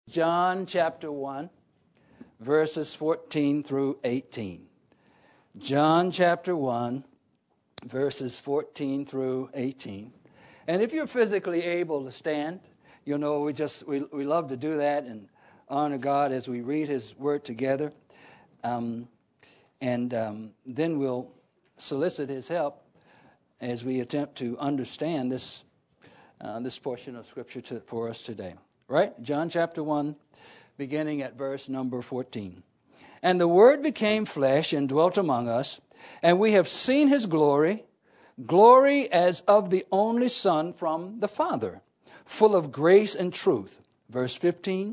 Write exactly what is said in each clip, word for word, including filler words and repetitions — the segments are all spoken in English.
John chapter one, verses fourteen through eighteen. John chapter one, verses fourteen through eighteen. And if you're physically able to stand, you know, we just we we love to do that and honor God as we read His Word together. Um, and um, then we'll solicit His help as we attempt to understand this uh, this portion of Scripture to, for us today. Right? John chapter one, beginning at verse number fourteen. And the Word became flesh and dwelt among us, and we have seen His glory, glory as of the only Son from the Father, full of grace and truth. Verse fifteen.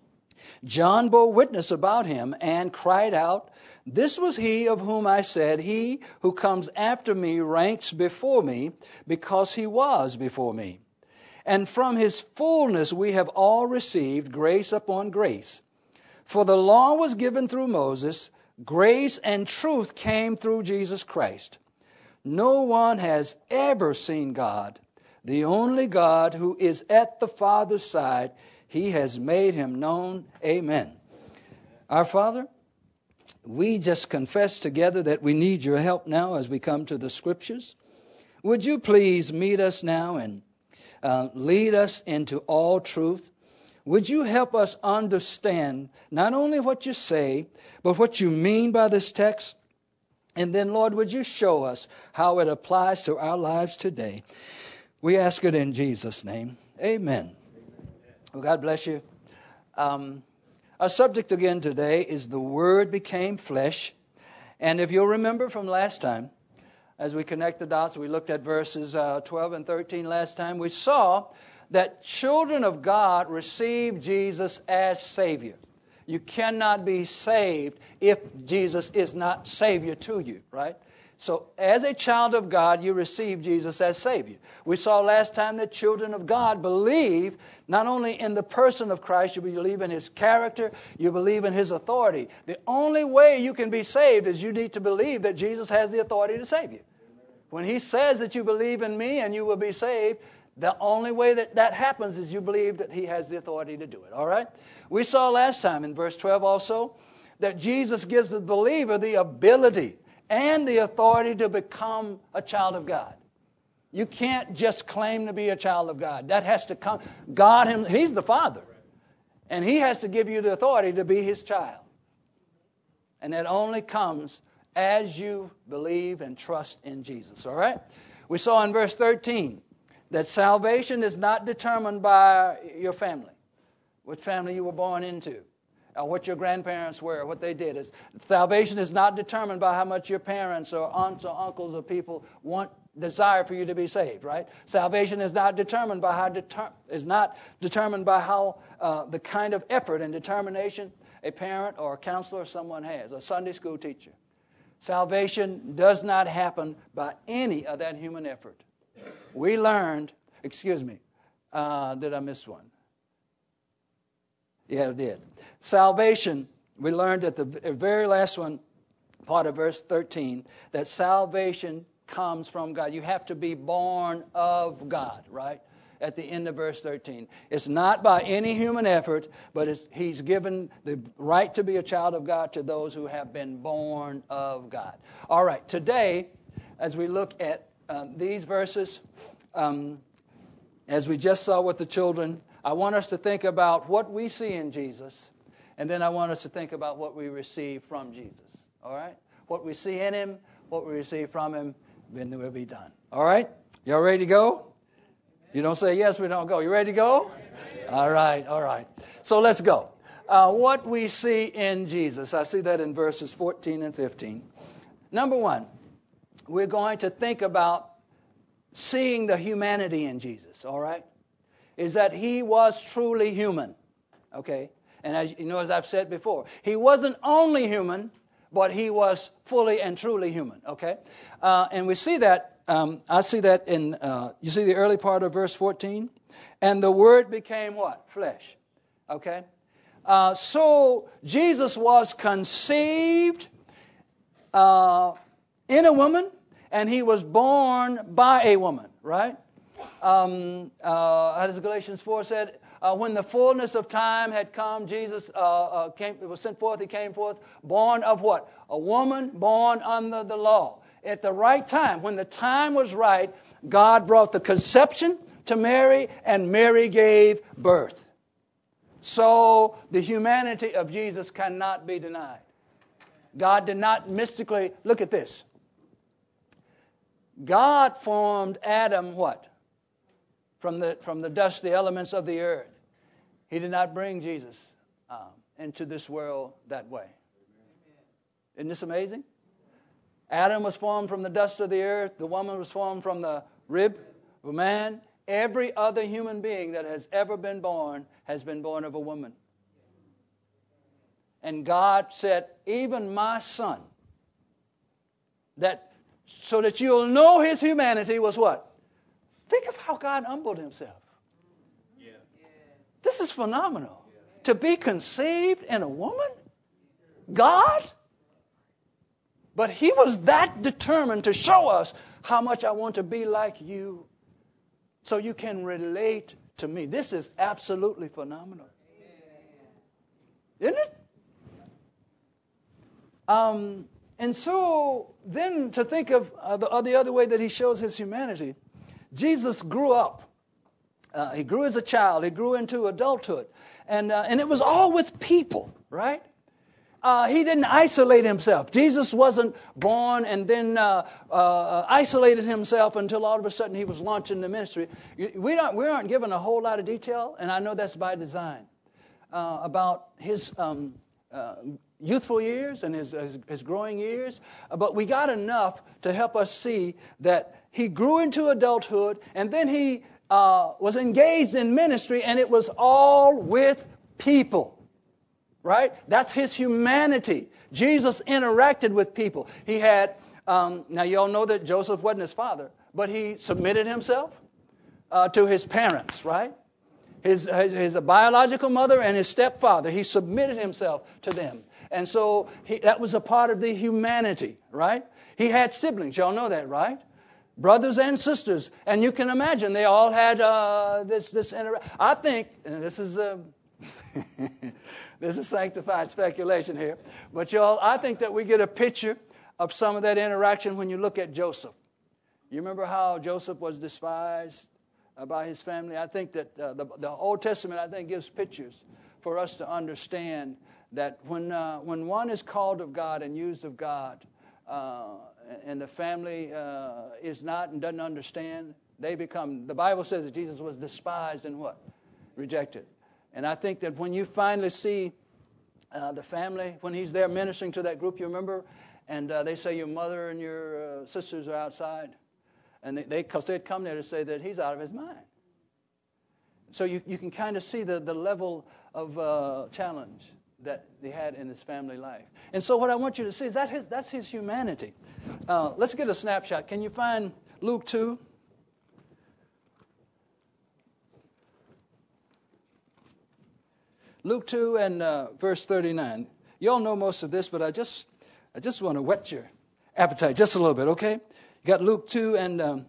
John bore witness about Him and cried out, "This was He of whom I said, He who comes after me ranks before me, because He was before me. And from His fullness we have all received grace upon grace. For the law was given through Moses, grace and truth came through Jesus Christ. No one has ever seen God, the only God who is at the Father's side. He has made Him known." Amen. Our Father, we just confess together that we need Your help now as we come to the Scriptures. Would You please meet us now and uh, lead us into all truth? Would You help us understand not only what You say, but what You mean by this text? And then, Lord, would You show us how it applies to our lives today? We ask it in Jesus' name. Amen. Well, God bless you. Um, our subject again today is the Word became flesh. And if you'll remember from last time, as we connect the dots, we looked at verses uh, twelve and thirteen last time, we saw that children of God receive Jesus as Savior. You cannot be saved if Jesus is not Savior to you, right? So as a child of God, you receive Jesus as Savior. We saw last time that children of God believe not only in the person of Christ, you believe in His character, you believe in His authority. The only way you can be saved is you need to believe that Jesus has the authority to save you. When He says that you believe in me and you will be saved, the only way that that happens is you believe that He has the authority to do it. All right? We saw last time in verse twelve also that Jesus gives the believer the ability and the authority to become a child of God. You can't just claim to be a child of God. That has to come. God, him, He's the Father. And He has to give you the authority to be His child. And that only comes as you believe and trust in Jesus. All right? We saw in verse thirteen that salvation is not determined by your family, what family you were born into, or what your grandparents were, what they did. It's, salvation is not determined by how much your parents or aunts or uncles or people want, desire for you to be saved, right? Salvation is not determined by how deter, is not determined by how uh, the kind of effort and determination a parent or a counselor or someone has, a Sunday school teacher. Salvation does not happen by any of that human effort. We learned, excuse me, uh, did I miss one? Yeah, I did. Salvation, we learned at the very last one, part of verse thirteen, that salvation comes from God. You have to be born of God, right? At the end of verse thirteen. It's not by any human effort, but it's, He's given the right to be a child of God to those who have been born of God. All right, today, as we look at uh, these verses, um, as we just saw with the children, I want us to think about what we see in Jesus, and then I want us to think about what we receive from Jesus. All right? What we see in Him, what we receive from Him, then it will be done. All right? Y'all ready to go? If you don't say yes, we don't go. You ready to go? All right, all right. So let's go. Uh, what we see in Jesus, I see that in verses fourteen and fifteen. Number one, we're going to think about seeing the humanity in Jesus, all right? Is that He was truly human, okay? And as you know, as I've said before, He wasn't only human, but He was fully and truly human, okay? Uh, and we see that, um, I see that in, uh, you see the early part of verse fourteen? And the Word became what? Flesh, okay? Uh, so Jesus was conceived uh, in a woman, and He was born by a woman, right? Um, uh, how does Galatians four said? uh, when the fullness of time had come, Jesus uh, uh, came, was sent forth. He came forth, born of what? A woman born under the law. At the right time, when the time was right, God brought the conception to Mary, and Mary gave birth. So the humanity of Jesus cannot be denied. God did not mystically, look at this. God formed Adam what? From the from the dust, the elements of the earth. He did not bring Jesus um, into this world that way. Isn't this amazing? Adam was formed from the dust of the earth. The woman was formed from the rib of a man. Every other human being that has ever been born has been born of a woman. And God said, even my son, that so that you'll know his humanity was what? Think of how God humbled himself. Yeah. This is phenomenal. Yeah. To be conceived in a woman? God? But he was that determined to show us how much I want to be like you so you can relate to me. This is absolutely phenomenal. Isn't it? Um, and so then to think of uh, the, uh, the other way that he shows his humanity, Jesus grew up. Uh, he grew as a child. He grew into adulthood. And, uh, and it was all with people, right? Uh, he didn't isolate himself. Jesus wasn't born and then uh, uh, isolated himself until all of a sudden he was launching the ministry. We, don't, we aren't given a whole lot of detail, and I know that's by design, uh, about his um, uh, youthful years and his, his, his growing years. But we got enough to help us see that he grew into adulthood, and then he uh, was engaged in ministry, and it was all with people. Right? That's his humanity. Jesus interacted with people. He had, um, now you all know that Joseph wasn't his father, but he submitted himself uh, to his parents, right? His, his, his biological mother and his stepfather, he submitted himself to them. And so he, that was a part of the humanity, right? He had siblings. Y'all know that, right? Brothers and sisters. And you can imagine they all had uh, this, this inter- I think, and this is... Uh, This is sanctified speculation here. But y'all, I think that we get a picture of some of that interaction when you look at Joseph. You remember how Joseph was despised uh, by his family? I think that uh, the, the Old Testament, I think, gives pictures for us to understand that when uh, when one is called of God and used of God, uh, and the family uh, is not and doesn't understand, they become, the Bible says that Jesus was despised and what? Rejected. And I think that when you finally see uh, the family, when he's there ministering to that group, you remember, and uh, they say your mother and your uh, sisters are outside, and they, they, because they'd come there to say that he's out of his mind. So you, you can kind of see the, the level of uh, challenge that he had in his family life. And so what I want you to see is that his, that's his humanity. Uh, let's get a snapshot. Can you find Luke two? Luke two and uh, verse thirty-nine. You all know most of this, but I just I just want to whet your appetite just a little bit, okay? You got Luke two and um,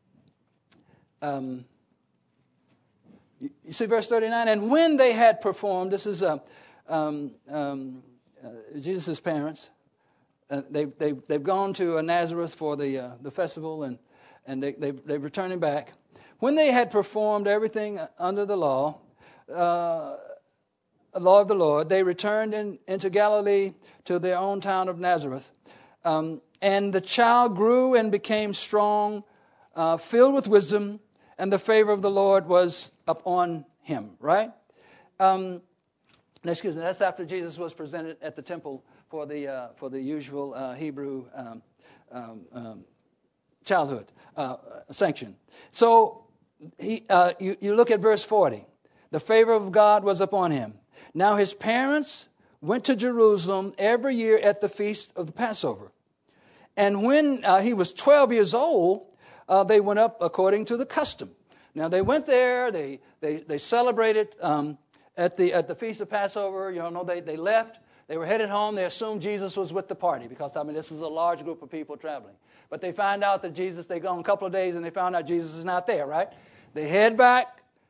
um, you, you see verse thirty-nine. And when they had performed, this is uh, um, um, uh, Jesus' parents. Uh, they they they've gone to uh, Nazareth for the uh, the festival, and and they they they're returning back. When they had performed everything under the law. Uh, The law of the Lord, they returned in, into Galilee to their own town of Nazareth. Um, and the child grew and became strong, uh, filled with wisdom, and the favor of the Lord was upon him, right? Um, excuse me, that's after Jesus was presented at the temple for the uh, for the usual uh, Hebrew um, um, um, childhood uh, sanction. So he, uh, you, you look at verse forty. The favor of God was upon him. Now his parents went to Jerusalem every year at the feast of the Passover. And when uh, he was twelve years old, uh, they went up according to the custom. Now they went there, they they, they celebrated um, at the at the feast of Passover. You know, they, they left, they were headed home. They assumed Jesus was with the party because, I mean, this is a large group of people traveling. But they find out that Jesus, they go on a couple of days and they found out Jesus is not there, right? They head back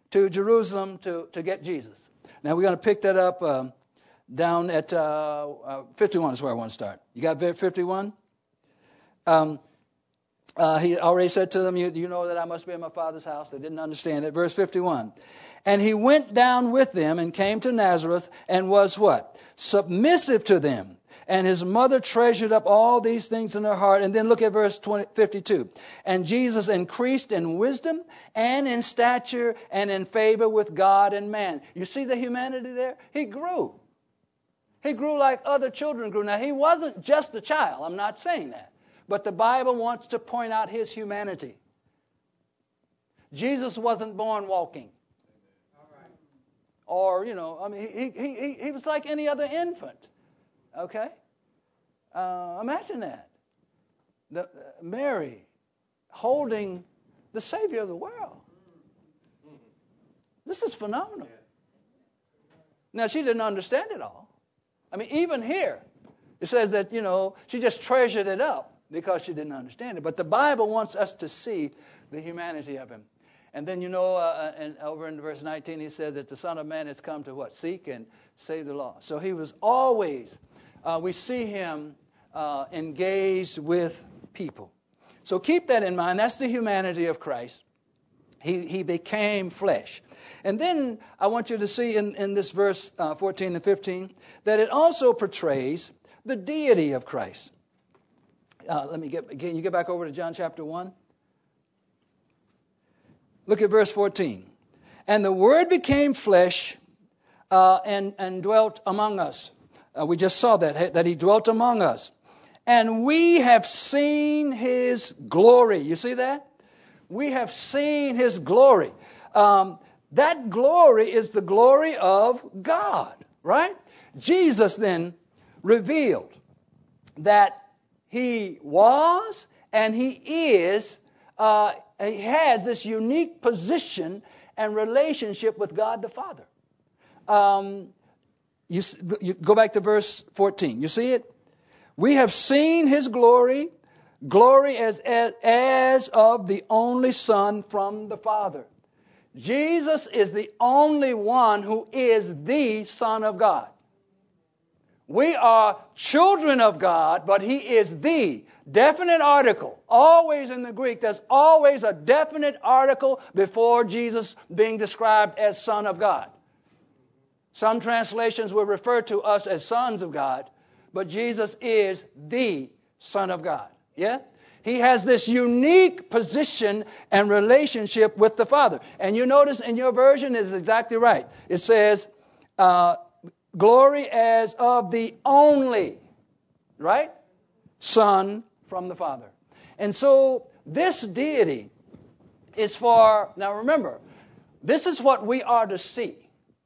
to Jerusalem to, to get Jesus. Now we're going to pick that up um, down at uh, uh, fifty-one is where I want to start. You got fifty-one? Um, uh, he already said to them, you, you know that I must be in my Father's house. They didn't understand it. Verse fifty-one. And he went down with them and came to Nazareth and was what? Submissive to them. And his mother treasured up all these things in her heart. And then look at verse twenty, fifty-two. And Jesus increased in wisdom and in stature and in favor with God and man. You see the humanity there? He grew. He grew like other children grew. Now, he wasn't just a child. I'm not saying that. But the Bible wants to point out his humanity. Jesus wasn't born walking. Or, you know, I mean, he, he, he, he was like any other infant. Okay? Uh, imagine that. The, uh, Mary holding the Savior of the world. This is phenomenal. Now, she didn't understand it all. I mean, even here, it says that, you know, she just treasured it up because she didn't understand it. But the Bible wants us to see the humanity of him. And then, you know, uh, and over in verse nineteen, he said that the Son of Man has come to what? Seek and save the lost. So he was always, uh, we see him uh, engaged with people. So keep that in mind. That's the humanity of Christ. He, he became flesh. And then I want you to see in, in this verse uh, fourteen and fifteen that it also portrays the deity of Christ. Uh, let me get, can you get back over to John chapter one? Look at verse fourteen. And the Word became flesh uh, and, and dwelt among us. Uh, we just saw that, that he dwelt among us. And we have seen his glory. You see that? We have seen his glory. Um, that glory is the glory of God, right? Jesus then revealed that he was and he is uh, he has this unique position and relationship with God the Father. Um, you, you go back to verse fourteen. You see it? We have seen his glory, glory as, as, as of the only Son from the Father. Jesus is the only one who is the Son of God. We are children of God, but he is the definite article. Always in the Greek, there's always a definite article before Jesus being described as Son of God. Some translations will refer to us as sons of God, but Jesus is the Son of God. Yeah? He has this unique position and relationship with the Father. And you notice in your version is exactly right. It says, uh, glory as of the only, right, Son from the Father. And so this deity is for, now remember, this is what we are to see.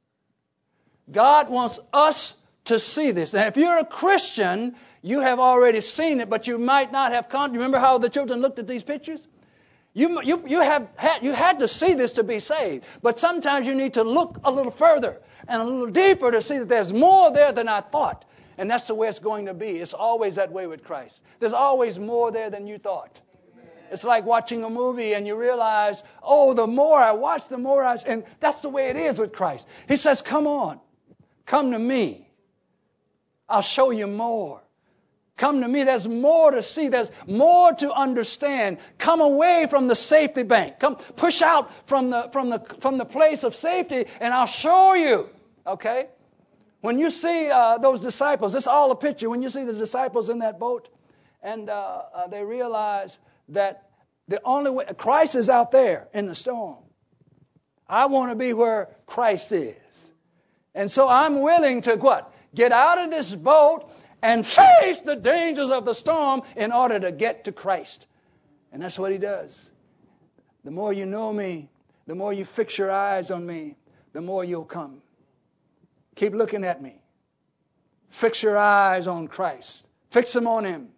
God wants us to see this. Now, if you're a Christian, you have already seen it, but you might not have come. Remember how the children looked at these pictures? You, you, you, have had, you had to see this to be saved. But sometimes you need to look a little further and a little deeper to see that there's more there than I thought. And that's the way it's going to be. It's always that way with Christ. There's always more there than you thought. It's like watching a movie and you realize, oh, the more I watch, the more I... And that's the way it is with Christ. He says, come on. Come to me. I'll show you more. Come to me. There's more to see. There's more to understand. Come away from the safety bank. Come push out from the from the from the place of safety, and I'll show you. Okay? When you see uh, those disciples, this is all a picture. When you see the disciples in that boat, and uh, uh, they realize that the only way Christ is out there in the storm. I want to be where Christ is, and so I'm willing to what? Get out of this boat and face the dangers of the storm in order to get to Christ. And that's what he does. The more you know me, the more you fix your eyes on me, the more you'll come. Keep looking at me. Fix your eyes on Christ. Fix them on him.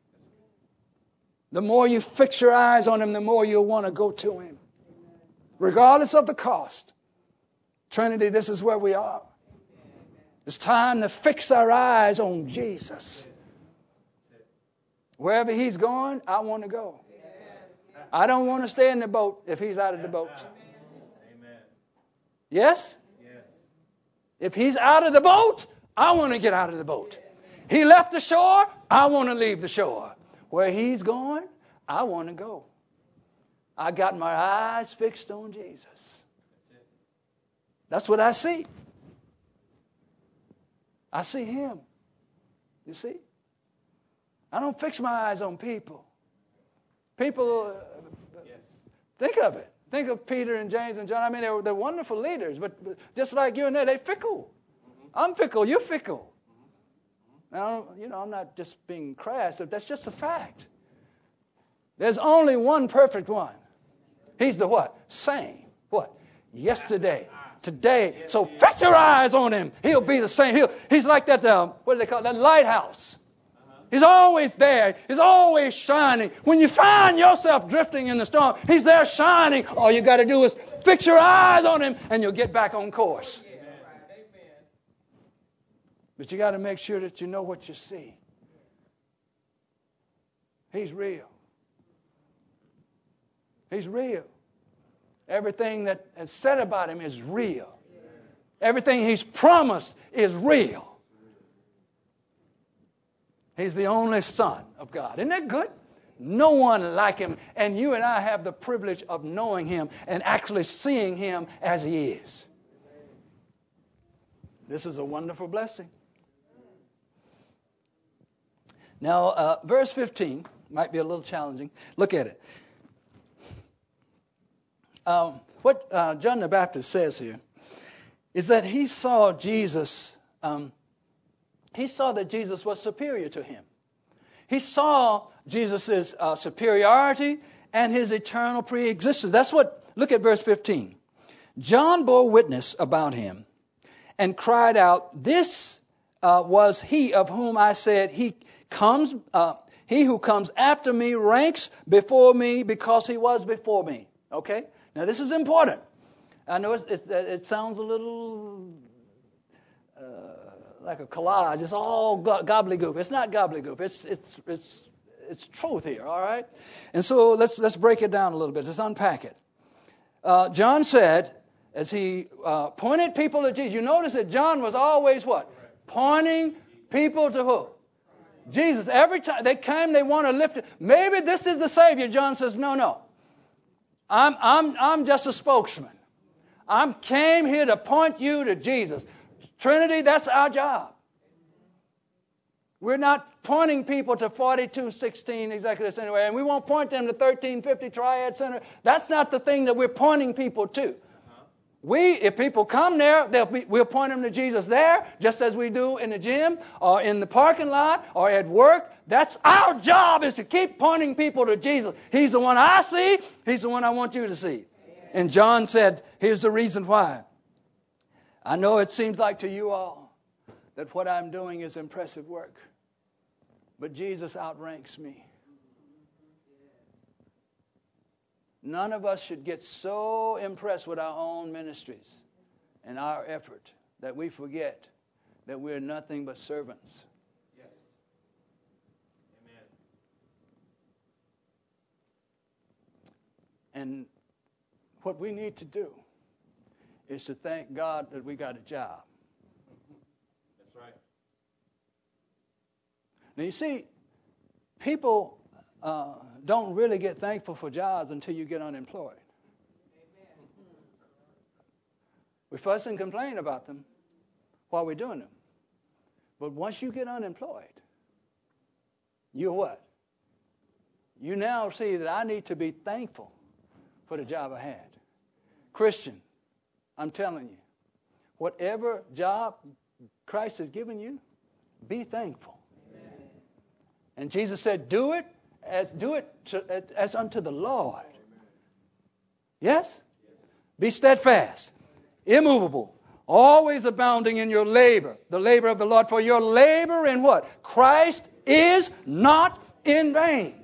The more you fix your eyes on him, the more you'll want to go to him. Regardless of the cost. Trinity, this is where we are. It's time to fix our eyes on Jesus. Wherever he's going, I want to go. I don't want to stay in the boat if he's out of the boat. Yes? Yes. If he's out of the boat, I want to get out of the boat. He left the shore, I want to leave the shore. Where he's going, I want to go. I got my eyes fixed on Jesus. That's it. That's what I see. I see him. You see? I don't fix my eyes on people. People, uh, Yes. think of it. Think of Peter and James and John. I mean, they were, they're wonderful leaders, but, but just like you and they, they're fickle. Mm-hmm. I'm fickle, you're fickle. Mm-hmm. Now, you know, I'm not just being crass. That's just a fact. There's only one perfect one. He's the what? Same. What? Yesterday, today. So fix your eyes on him. He'll be the same. He'll, he's like that, um, what do they call it? That lighthouse. He's always there. He's always shining. When you find yourself drifting in the storm, he's there shining. All you got to do is fix your eyes on him and you'll get back on course. But you got to make sure that you know what you see. He's real. He's real. Everything that is said about him is real. Everything he's promised is real. He's the only Son of God. Isn't that good? No one like him. And you and I have the privilege of knowing him and actually seeing him as he is. This is a wonderful blessing. Now, uh, verse fifteen might be a little challenging. Look at it. Um, what uh, John the Baptist says here is that he saw Jesus, um, he saw that Jesus was superior to him. He saw Jesus' uh, superiority and his eternal preexistence. That's what, look at verse fifteen. John bore witness about him and cried out, this uh, was he of whom I said, he comes, uh, he who comes after me ranks before me because he was before me. Okay? Now, this is important. I know it, it, it sounds a little uh, like a collage. It's all go- gobbledygook. It's not gobbledygook. It's it's it's it's truth here. All right. And so let's let's break it down a little bit. Let's unpack it. Uh, John said, as he uh, pointed people to Jesus. You notice that John was always what? Pointing people to who? Jesus. Every time they came, they want to lift it. Maybe this is the Savior. John says, no, no. I'm, I'm, I'm just a spokesman. I came here to point you to Jesus. Trinity, that's our job. We're not pointing people to forty-two sixteen Executive Center, and we won't point them to thirteen fifty Triad Center. That's not the thing that we're pointing people to. Uh-huh. We, if people come there, they'll be, we'll point them to Jesus there, just as we do in the gym or in the parking lot or at work. That's our job, is to keep pointing people to Jesus. He's the one I see. He's the one I want you to see. And John said, here's the reason why. I know it seems like to you all that what I'm doing is impressive work. But Jesus outranks me. None of us should get so impressed with our own ministries and our effort that we forget that we're nothing but servants. Yes. Amen. And what we need to do is to thank God that we got a job. That's right. Now, you see, people uh, don't really get thankful for jobs until you get unemployed. We fuss and complain about them while we're doing them. But once you get unemployed, you're what? You now see that I need to be thankful for the job I had. Christian, I'm telling you, whatever job Christ has given you, be thankful. Amen. And Jesus said, do it as do it to, as unto the Lord. Yes? Yes? Be steadfast, immovable, always abounding in your labor, the labor of the Lord. For your labor in what? Christ is not in vain.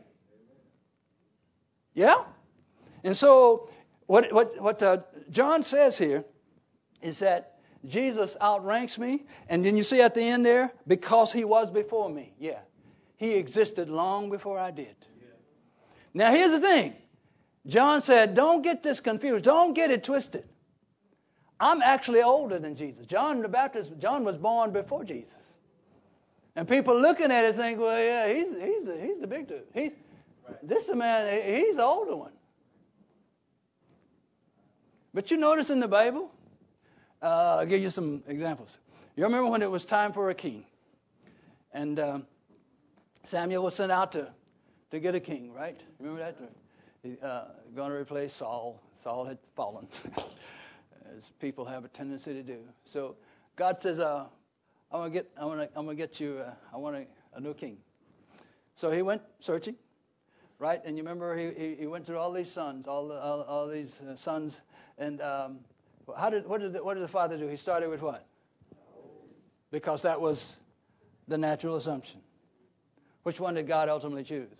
Yeah? And so what what what uh, John says here is that Jesus outranks me, and then you see at the end there, because he was before me. Yeah. He existed long before I did. Yeah. Now here's the thing. John said, don't get this confused. Don't get it twisted. I'm actually older than Jesus. John the Baptist, John was born before Jesus. And people looking at it think, well, yeah, he's he's the, he's the big dude. He's right. This is the man. He's the older one. But you notice in the Bible, uh, I'll give you some examples. You remember when it was time for a king, and um, Samuel was sent out to to get a king, right? Remember that? He's uh, going to replace Saul. Saul had fallen, as people have a tendency to do. So God says, uh, I want to get, I want to, I'm going to get you, uh, I want a, a new king. So he went searching, right? And you remember he, he, he went through all these sons, all the, all, all these uh, sons, and um, how did what did the, what did the father do? He started with what? Because that was the natural assumption. Which one did God ultimately choose?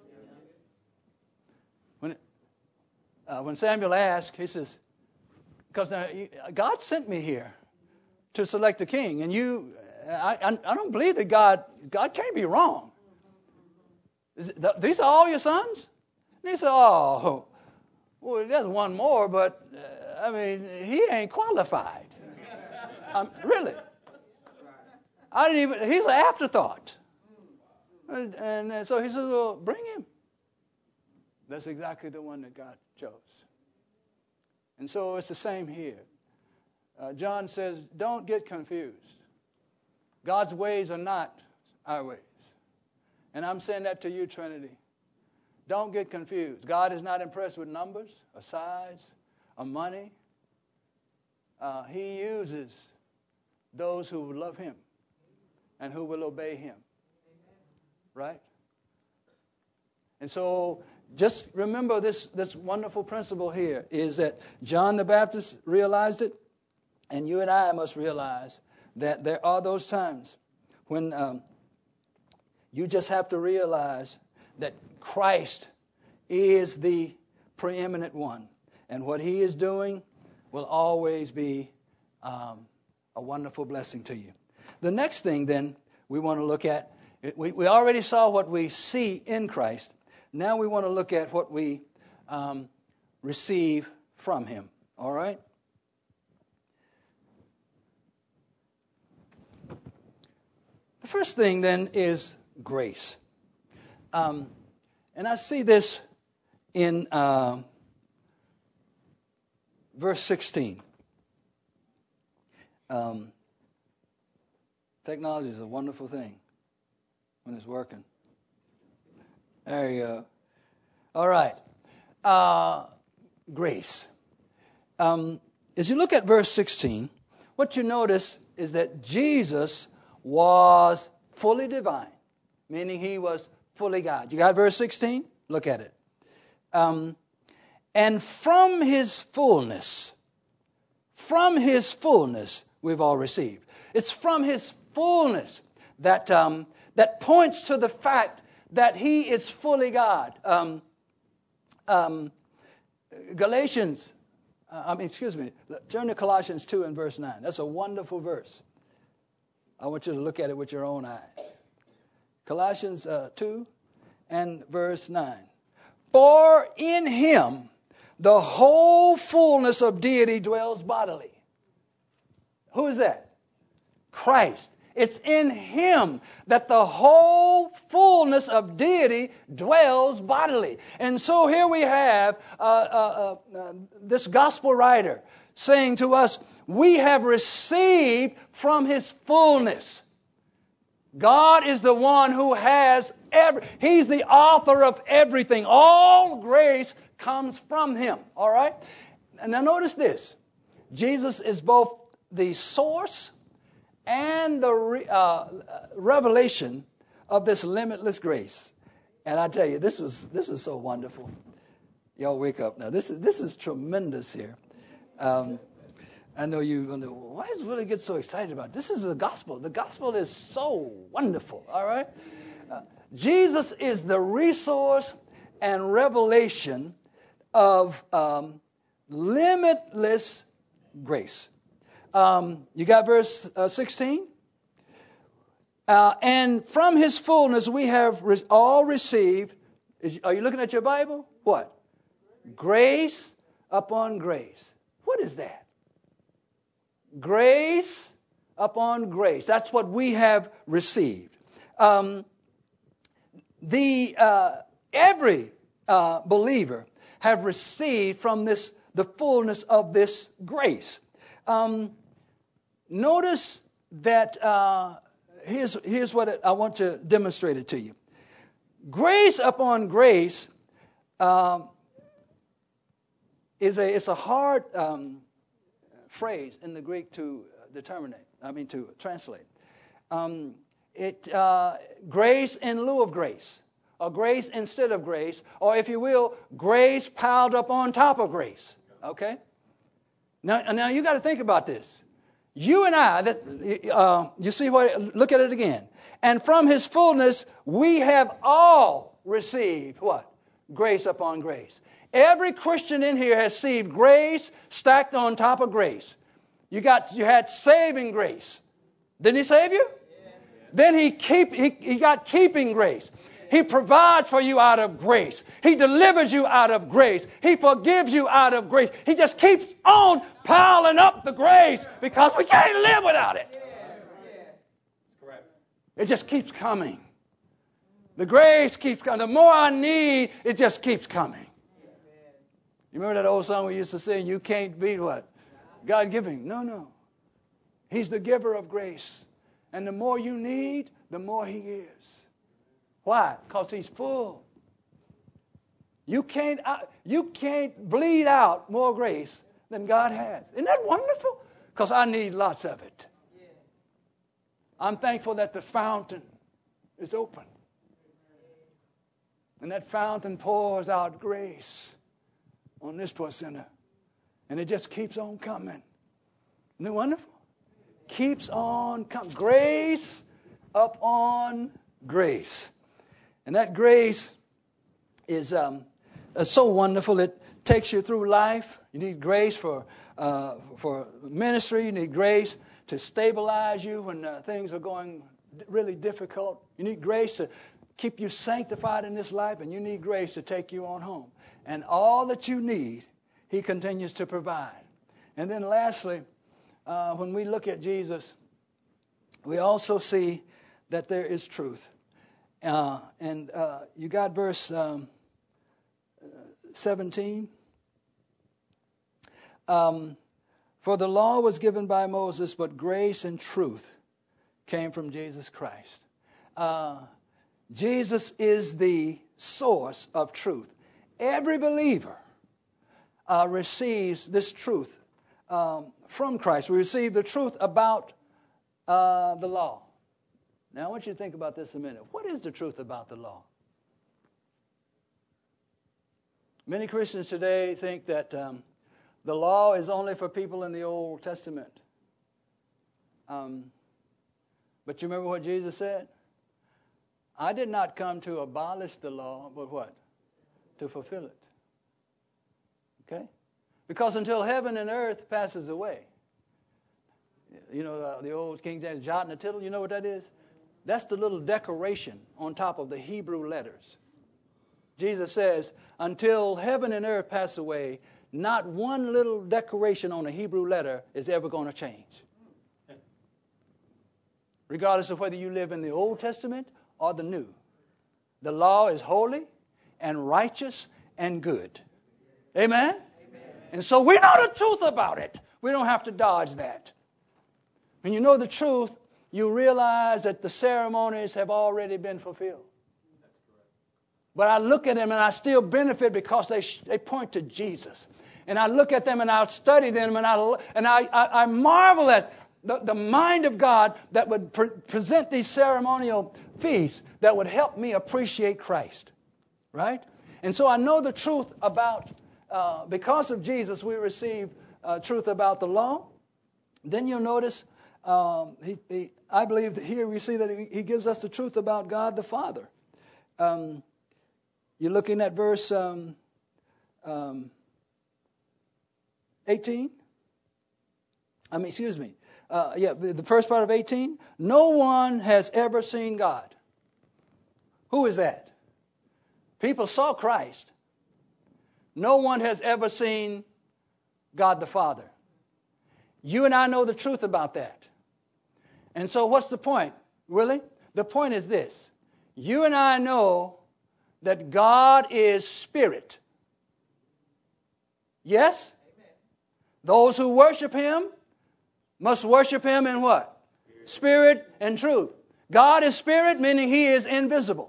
When uh, when Samuel asked, he says, because now God sent me here to select a king, and you. I, I don't believe that God God can't be wrong. These are all your sons? And he said, oh, well, there's one more, but, uh, I mean, he ain't qualified. um, really. I didn't even, he's an afterthought. And, and so he said, well, bring him. That's exactly the one that God chose. And so it's the same here. Uh, John says, don't get confused. God's ways are not our ways. And I'm saying that to you, Trinity. Don't get confused. God is not impressed with numbers or size or money. Uh, he uses those who love him and who will obey him. Right? And so just remember this, this wonderful principle here is that John the Baptist realized it, and you and I must realize that there are those times when um, you just have to realize that Christ is the preeminent one. And what he is doing will always be um, a wonderful blessing to you. The next thing then we want to look at, we, we already saw what we see in Christ. Now we want to look at what we um, receive from him. All right? The first thing then is grace. Um, and I see this in uh, verse sixteen. Um, technology is a wonderful thing when it's working. There you go. All right. Uh, grace. Um, as you look at verse sixteen, what you notice is that Jesus was fully divine, meaning he was fully God. You got verse sixteen? Look at it. Um, and from his fullness, from his fullness, we've all received. It's from his fullness that um, that points to the fact that he is fully God. Um, um, Galatians, uh, I mean, excuse me, turn to Colossians two and verse nine. That's a wonderful verse. I want you to look at it with your own eyes. Colossians uh, two and verse nine. For in him the whole fullness of deity dwells bodily. Who is that? Christ. It's in him that the whole fullness of deity dwells bodily. And so here we have uh, uh, uh, this gospel writer saying to us, we have received from his fullness. God is the one who has every, he's the author of everything. All grace comes from him. All right? And now notice this. Jesus is both the source and the re, uh, revelation of this limitless grace. And I tell you, this was this is so wonderful. Y'all wake up now. This is this is tremendous here. Um, I know you're going to, why does Willie get so excited about it? This is the gospel. The gospel is so wonderful, all right? Uh, Jesus is the resource and revelation of um, limitless grace. Um, you got verse uh, sixteen? Uh, and from his fullness we have re- all received, is, are you looking at your Bible? What? Grace upon grace. What is that? Grace upon grace. That's what we have received. Um, the uh, every uh, believer have received from this the fullness of this grace. Um, notice that uh, here's here's what it, I want to demonstrate it to you. Grace upon grace um, is a it's a hard um, phrase in the Greek to determine. I mean to translate. Um, it uh, grace in lieu of grace, or grace instead of grace, or if you will, grace piled up on top of grace. Okay. Now, now you got to think about this. You and I, that uh, you see what? Look at it again. And from His fullness, we have all received what? Grace upon grace. Every Christian in here has received grace stacked on top of grace. You got, you had saving grace. Didn't He save you? Yeah. Then He keep, he, he got keeping grace. He provides for you out of grace. He delivers you out of grace. He forgives you out of grace. He just keeps on piling up the grace because we can't live without it. It just keeps coming. The grace keeps coming. The more I need, it just keeps coming. You remember that old song we used to sing, you can't beat what? God giving. No, no. He's the giver of grace. And the more you need, the more He gives. Why? Because He's full. You can't, you can't bleed out more grace than God has. Isn't that wonderful? Because I need lots of it. I'm thankful that the fountain is open. And that fountain pours out grace on this poor sinner. And it just keeps on coming. Isn't it wonderful? Keeps on coming. Grace upon grace. And that grace is um, uh, so wonderful. It takes you through life. You need grace for uh, for ministry. You need grace to stabilize you when uh, things are going really difficult. You need grace to keep you sanctified in this life, and you need grace to take you on home. And all that you need, He continues to provide. And then lastly, uh, when we look at Jesus, we also see that there is truth. Uh, and uh, you got verse um, seventeen. Um, For the law was given by Moses, but grace and truth came from Jesus Christ. Uh, Jesus is the source of truth. Every believer uh, receives this truth um, from Christ. We receive the truth about uh, the law. Now, I want you to think about this a minute. What is the truth about the law? Many Christians today think that um, the law is only for people in the Old Testament. Um, but you remember what Jesus said? I did not come to abolish the law, but what? To fulfill it. Okay? Because until heaven and earth passes away, you know, uh, the old King James, jot and a tittle, you know what that is? That's the little decoration on top of the Hebrew letters. Jesus says, until heaven and earth pass away, not one little decoration on a Hebrew letter is ever going to change. Regardless of whether you live in the Old Testament or the New. The law is holy and righteous and good. Amen? Amen? And so we know the truth about it. We don't have to dodge that. When you know the truth, you realize that the ceremonies have already been fulfilled. But I look at them and I still benefit because they they point to Jesus. And I look at them and I study them and I and I, I, I marvel at the, the mind of God that would pre- present these ceremonial feasts that would help me appreciate Christ. Right? And so I know the truth about, uh, because of Jesus, we receive uh, truth about the law. Then you'll notice, um, he, he, I believe that here we see that he, he gives us the truth about God the Father. Um, you're looking at verse um, um, eighteen. I mean, excuse me. Uh, yeah, the first part of eighteen. No one has ever seen God. Who is that? People saw Christ. No one has ever seen God the Father. You and I know the truth about that. And so what's the point? Really? The point is this. You and I know that God is spirit. Yes? Amen. Those who worship him must worship him in what? Spirit. Spirit and truth. God is spirit, meaning he is invisible.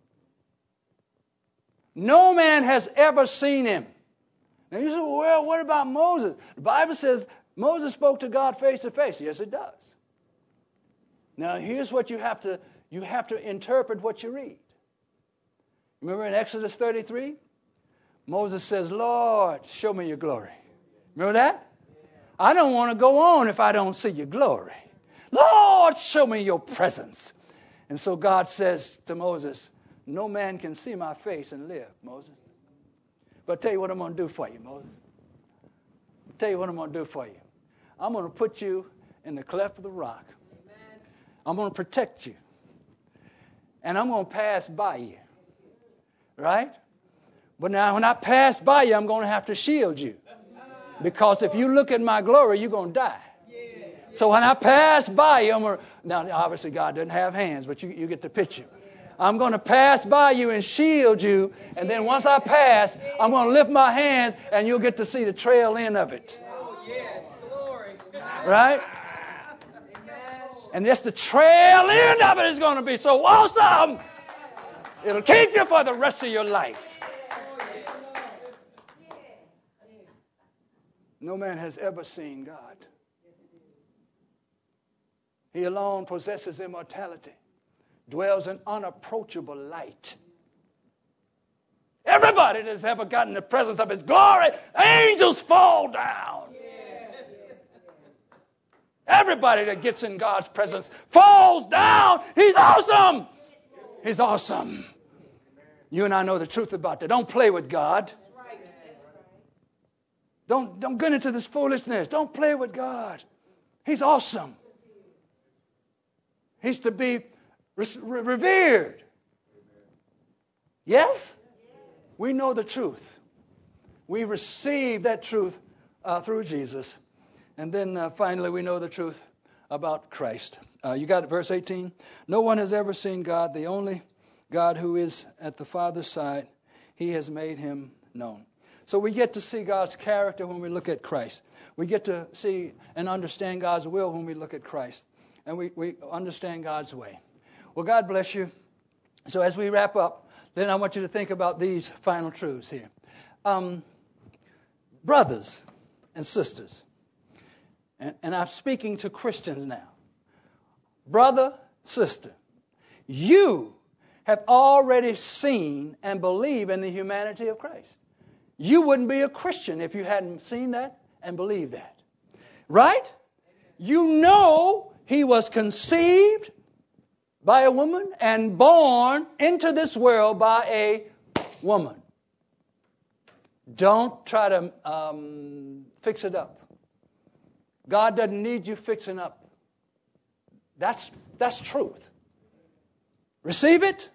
No man has ever seen him. Now you say, well, what about Moses? The Bible says Moses spoke to God face to face. Yes, it does. Now here's what you have to, you have to interpret what you read. Remember in Exodus thirty-three? Moses says, Lord, show me your glory. Remember that? I don't want to go on if I don't see your glory. Lord, show me your presence. And so God says to Moses, no man can see my face and live, Moses. But I'll tell you what I'm going to do for you, Moses. I'll tell you what I'm going to do for you. I'm going to put you in the cleft of the rock. Amen. I'm going to protect you. And I'm going to pass by you. Right? But now when I pass by you, I'm going to have to shield you. Because if you look at my glory, you're going to die. So when I pass by you, I'm going to, now obviously God doesn't have hands, but you, you get the picture. I'm going to pass by you and shield you. And then once I pass, I'm going to lift my hands and you'll get to see the trail end of it. Right? And that's the trail end of it is going to be so awesome. It'll keep you for the rest of your life. No man has ever seen God. He alone possesses immortality, dwells in unapproachable light. Everybody that's ever gotten the presence of his glory, angels fall down. Everybody that gets in God's presence falls down. He's awesome. He's awesome. You and I know the truth about that. Don't play with God. Don't, don't get into this foolishness. Don't play with God. He's awesome. He's to be re- revered. Yes? We know the truth. We receive that truth uh, through Jesus. And then uh, finally, we know the truth about Christ. Uh, you got it, verse eighteen? No one has ever seen God, the only God who is at the Father's side. He has made him known. So we get to see God's character when we look at Christ. We get to see and understand God's will when we look at Christ. And we, we understand God's way. Well, God bless you. So as we wrap up, then I want you to think about these final truths here. Um, brothers and sisters, and, and I'm speaking to Christians now. Brother, sister, you have already seen and believe in the humanity of Christ. You wouldn't be a Christian if you hadn't seen that and believed that. Right? You know he was conceived by a woman and born into this world by a woman. Don't try to um, fix it up. God doesn't need you fixing up. That's, that's truth. Receive it.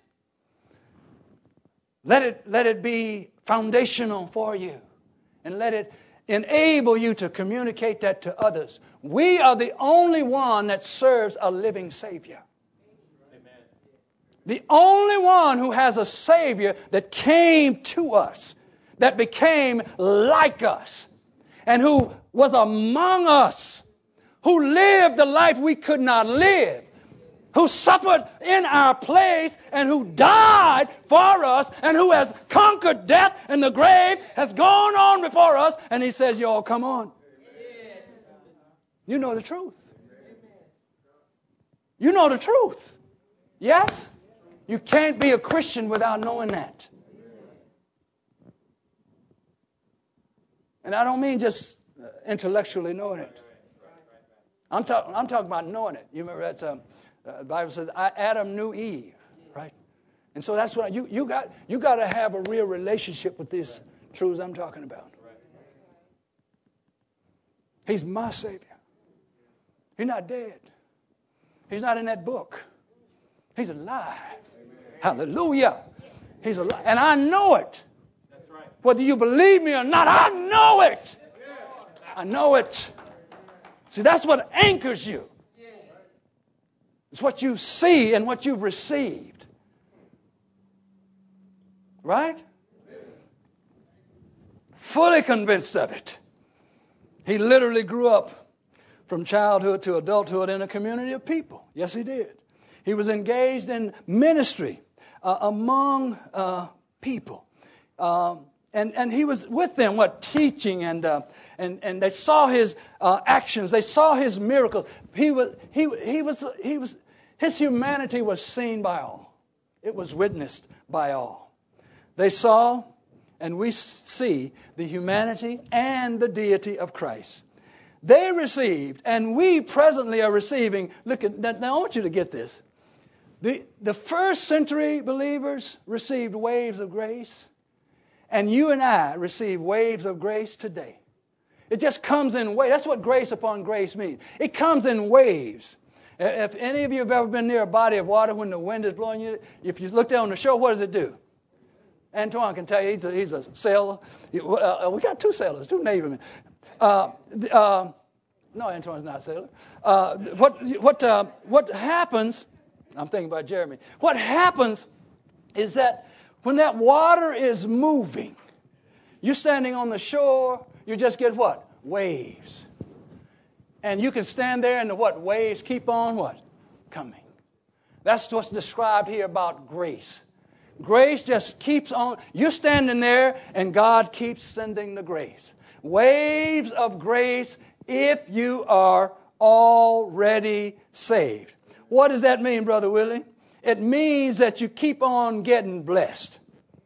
Let it, let it be foundational for you. And let it enable you to communicate that to others. We are the only one that serves a living Savior. Amen. The only one who has a Savior that came to us, that became like us, and who was among us, who lived the life we could not live, who suffered in our place and who died for us and who has conquered death and the grave, has gone on before us, and he says, y'all come on. You know the truth. You know the truth. Yes? You can't be a Christian without knowing that. And I don't mean just intellectually knowing it. I'm, talk, I'm talking about knowing it. You remember that's um, uh, the Bible says Adam knew Eve, right? And so that's what you you got. You got to have a real relationship with these truths I'm talking about. He's my Savior. He's not dead. He's not in that book. He's alive. Hallelujah. He's alive, and I know it. That's right. Whether you believe me or not, I know it. I know it. See, that's what anchors you. It's what you see and what you've received. Right? Fully convinced of it. He literally grew up from childhood to adulthood in a community of people. Yes, he did. He was engaged in ministry uh, among uh, people. Um, and, and he was with them, what, teaching, and uh, and and they saw his uh, actions. They saw his miracles. He was he he was he was his humanity was seen by all. It was witnessed by all. They saw, and we see, the humanity and the deity of Christ. They received, and we presently are receiving. Look at now. I want you to get this. The the first century believers received waves of grace. And you and I receive waves of grace today. It just comes in waves. That's what grace upon grace means. It comes in waves. If any of you have ever been near a body of water when the wind is blowing you, if you look down on the shore, what does it do? Antoine can tell you, he's a, he's a sailor. Uh, we got two sailors, two Navymen. Uh, uh, no, Antoine's not a sailor. Uh, what what uh, what happens, I'm thinking about Jeremy, what happens is that when that water is moving, you're standing on the shore, you just get what? Waves. And you can stand there and the what? Waves keep on what? Coming. That's what's described here about grace. Grace just keeps on. You're standing there and God keeps sending the grace. Waves of grace if you are already saved. What does that mean, Brother Willie? It means that you keep on getting blessed.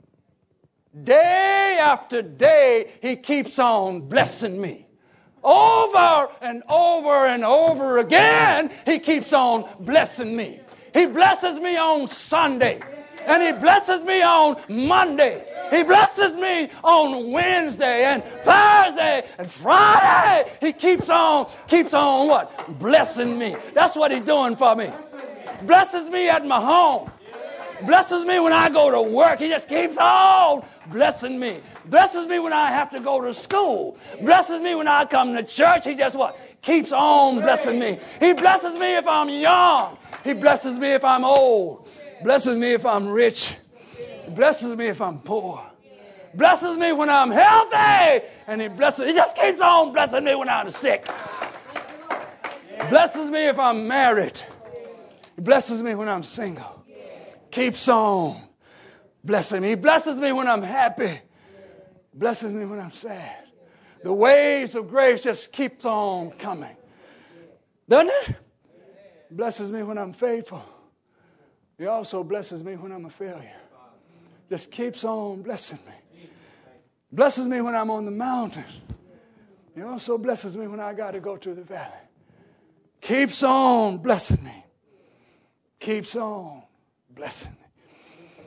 Day after day, He keeps on blessing me. Over and over and over again, He keeps on blessing me. He blesses me on Sunday. And He blesses me on Monday. He blesses me on Wednesday and Thursday and Friday. He keeps on, keeps on what? Blessing me. That's what He's doing for me. Blesses me at my home. Blesses me when I go to work. He just keeps on blessing me. Blesses me when I have to go to school. Blesses me when I come to church. He just what? Keeps on blessing me. He blesses me if I'm young. He blesses me if I'm old. Blesses me if I'm rich. Blesses me if I'm poor. Blesses me when I'm healthy. And He blesses. He just keeps on blessing me when I'm sick. Blesses me if I'm married. He blesses me when I'm single. Keeps on blessing me. He blesses me when I'm happy. Blesses me when I'm sad. The waves of grace just keeps on coming. Doesn't it? Blesses me when I'm faithful. He also blesses me when I'm a failure. Just keeps on blessing me. Blesses me when I'm on the mountain. He also blesses me when I got to go to the valley. Keeps on blessing me. Keeps on blessing me.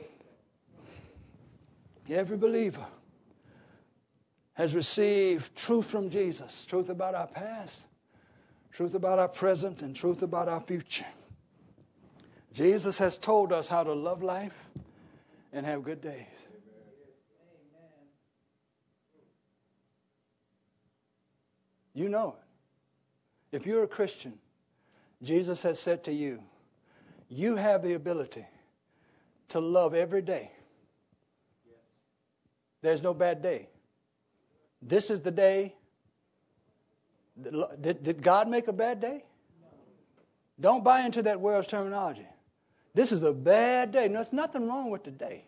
Every believer has received truth from Jesus. Truth about our past, truth about our present, and truth about our future. Jesus has told us how to love life and have good days. You know it. If you're a Christian, Jesus has said to you, you have the ability to love every day. There's no bad day. This is the day. Did, did God make a bad day? Don't buy into that world's terminology. This is a bad day. No, there's nothing wrong with the day.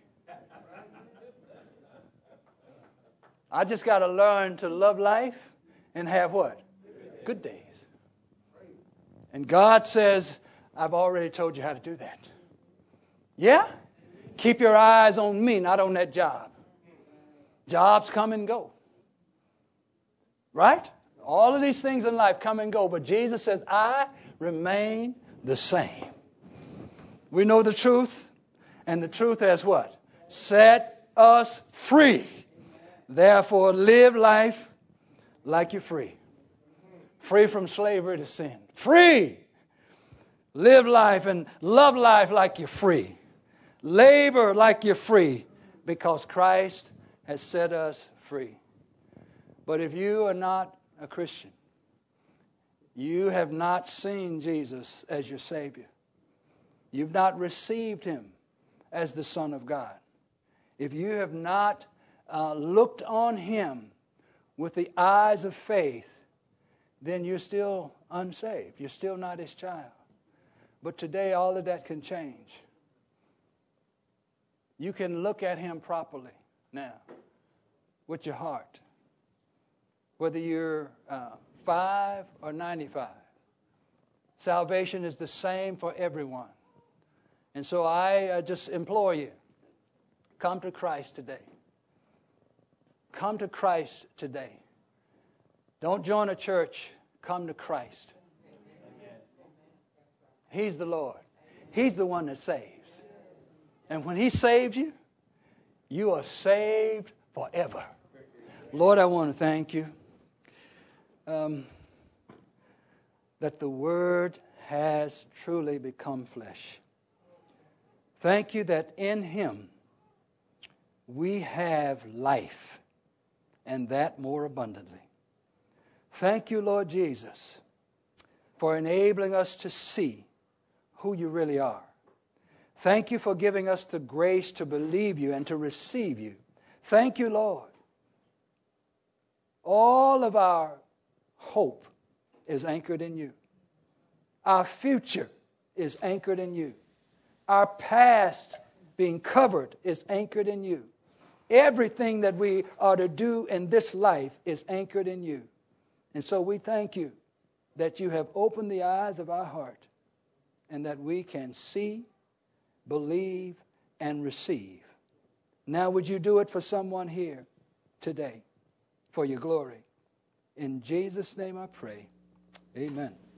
I just got to learn to love life and have what? Good days. And God says, I've already told you how to do that. Yeah? Keep your eyes on me, not on that job. Jobs come and go. Right? All of these things in life come and go. But Jesus says, I remain the same. We know the truth. And the truth has what? Set us free. Therefore, live life like you're free. Free from slavery to sin. Free. Live life and love life like you're free. Labor like you're free because Christ has set us free. But if you are not a Christian, you have not seen Jesus as your Savior. You've not received him as the Son of God. If you have not uh, looked on him with the eyes of faith, then you're still unsaved. You're still not his child. But today, all of that can change. You can look at him properly now with your heart, whether you're uh, five or ninety-five. Salvation is the same for everyone. And so I uh, just implore you, come to Christ today. Come to Christ today. Don't join a church. Come to Christ. He's the Lord. He's the one that saves. And when he saves you, you are saved forever. Lord, I want to thank you um, that the Word has truly become flesh. Thank you that in him we have life, and that more abundantly. Thank you, Lord Jesus, for enabling us to see who you really are. Thank you for giving us the grace to believe you and to receive you. Thank you, Lord. All of our hope is anchored in you. Our future is anchored in you. Our past being covered is anchored in you. Everything that we are to do in this life is anchored in you. And so we thank you that you have opened the eyes of our heart and that we can see, believe, and receive. Now would you do it for someone here today for your glory? In Jesus' name I pray. Amen.